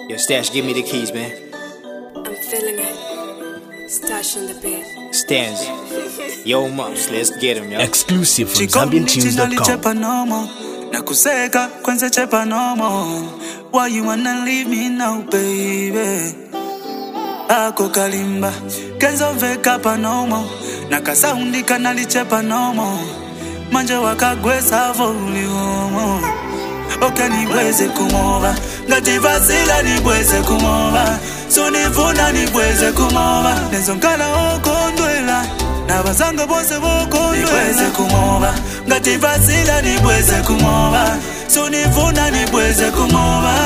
Yo, Stash, give me the keys, man. I'm feeling it. Stash on the beat. Stands. Yo, Mops, let's get him, yo. Exclusive from ZambianTunes.com. Nakuseka kwenze chepa nomo. Why you wanna leave me now, baby? Ako kalimba kenzo veka panomo. Nakasaundika nalichepa nomo. Manje wakagwesa voli homo. Oka nibweze kumova. Ngativasila nibweze kumova. Sunifuna nibweze kumova. Nezonkala okondwela. Nabazanga bose bokondwela. Nibweze kumova. Ngativasila nibweze kumova. Sunifuna nibweze kumova.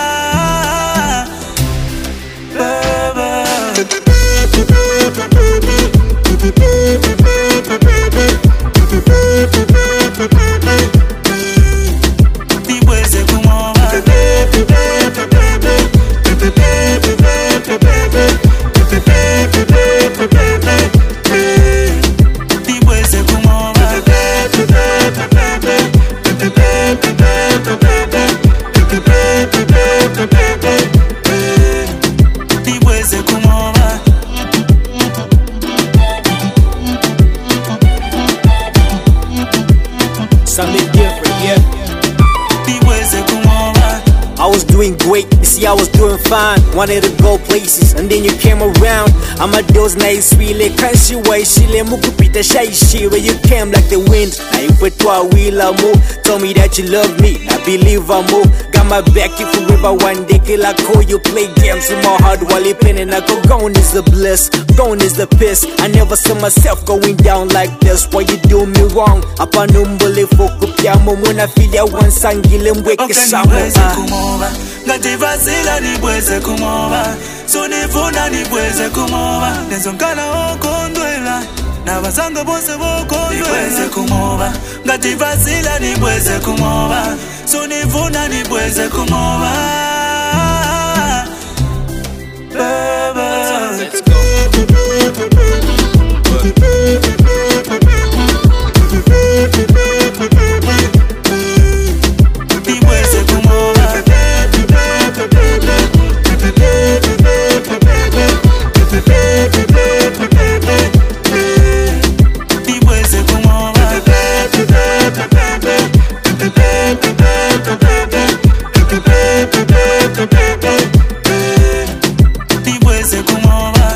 Baba nibweze kumova. Nibweze kumova. Nibweze kumova. Something different, yeah. Nibweze kumova. I was doing great, you see I was doing fine. Wanted to go places, and then you came around. I'm a those nice really can't see why she let me kupita shy where you came like the wind. I put to a wheel a move. Told me that you love me, I believe I move. Got my back if you ever one day kill I call you play games with my heart while you penning. I go gone is the bliss, gone is the piss. I never saw myself going down like this. Why you do me wrong? Apa numbole fokupiamo muna filia wansangile mweke samo. Ngativasila nibweze kumova. Sunifuna nibweze kumova. Nezonkala okondwela. Nabazanga bose bokondwela. Nibweze kumova. Ngativasila nibweze kumova. Sunifuna nibweze kumova. Baba Let's go. nibweze kumova. Nibweze kumova. Nibweze kumova.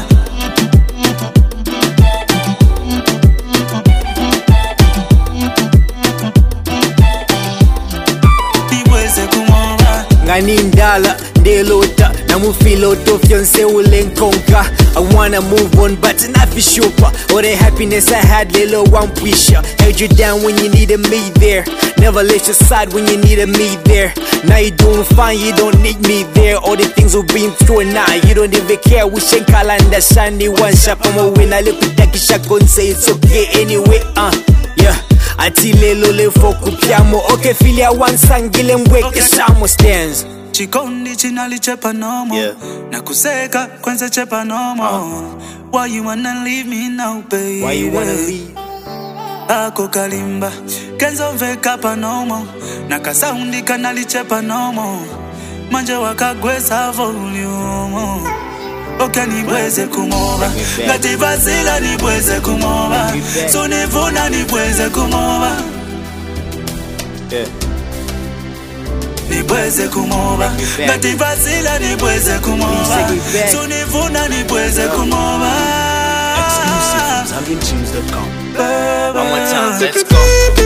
Nibweze kumova. Ngani ndala ndelota namufilo tofyonse ulenkonka. I wanna move on but not for sure. All the happiness I had lelo one pusher. Held you down when you needed me there. Never let you side when you needed me there. Now you doing fine, you don't need me there. All the things we've been through now, you don't even care. We shake calendar shiny one shot from a win. I look at that shotgun say it's okay anyway. Yeah. Ati lelo le fokupiamo. Okay, filia one sangile mweke samo stands. Chikondi chinalichepa nomo. Yeah. Nakuseka kwenze chepa nomo. Why you wanna leave me now, baby? Why you wanna leave? Ako kalimba kenzo veka panomo. Nakasaundika nalichepa nomo. Manje wakagwesa volume. Oka nibweze kumova. Ngativasila nibweze kumova. Sunifuna nibweze kumova. Yeah. Nibweze kumova. Ngativasila nibweze kumova. Sunifuna nibweze kumova. Exclusive from ZambianTunes.com. One more time, let's go.